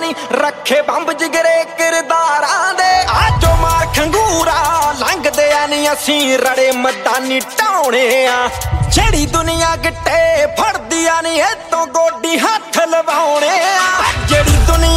ਨੀ ਰੱਖੇ ਬੰਬ ਜਿਗਰੇ ਕਿਰਦਾਰਾਂ ਦੇ ਆਜੋ ਮਾਰ ਖੰਗੂਰਾ ਲੰਘਦੇ ਆ ਨੀ ਅਸੀਂ ਰੜੇ ਮੈਦਾਨੀ ਢਾਉਣੇ ਆ ਜਿਹੜੀ ਦੁਨੀਆ ਗਿੱਟੇ ਫੜਦੀ ਆ ਨੀ ਇਤੋਂ ਗੋਡੀ ਹੱਥ ਲਵਾਉਣੇ ਆ ਜਿਹੜੀ ਦੁਨੀਆ